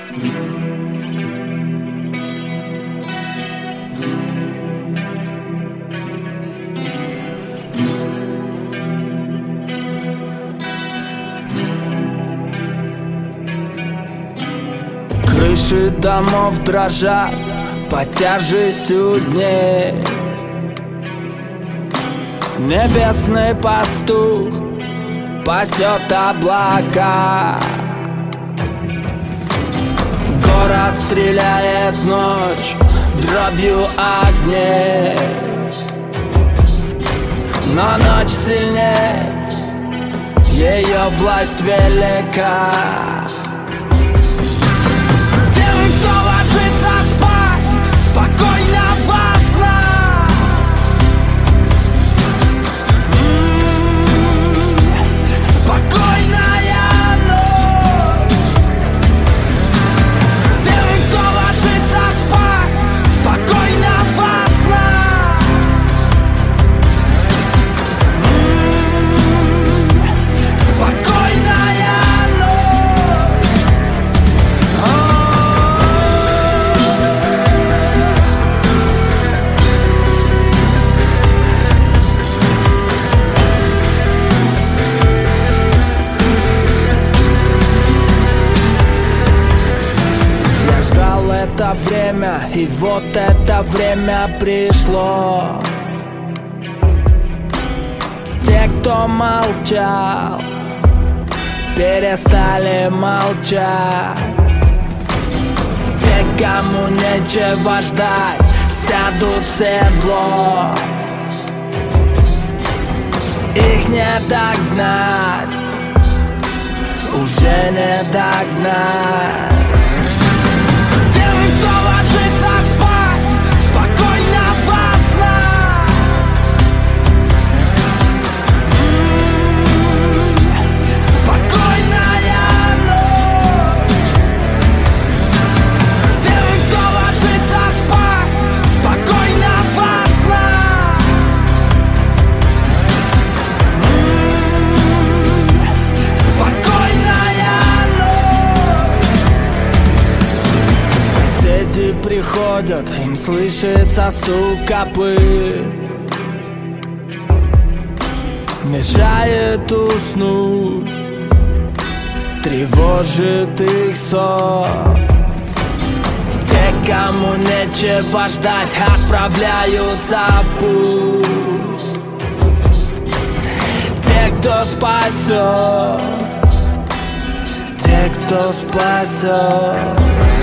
Крыши домов дрожат под тяжестью дней. Небесный пастух пасет облака. Город стреляет ночь дробью огней. Но ночь сильнее, ее власть велика. Тем, кто ложится спать, спокойного сна. Спокойная ночь. Тем, кто ложится спать, спокойного сна. Спокойная ночь. Я ждал это время, и вот это время пришло. Те, кто молчал, перестали молчать. Те, кому нечего ждать, сядут в седло. Их не догнать, уже не догнать. Тем, кто ложится спать, спокойного сна. Спокойная ночь. Тем, кто ложится спать, спокойного сна. Спокойная ночь. Соседи приходят, им слышится стук копыт. Мешает уснуть, тревожит их сон. Те, кому нечего ждать, отправляются в путь. Те, кто спасет, те, кто спасет.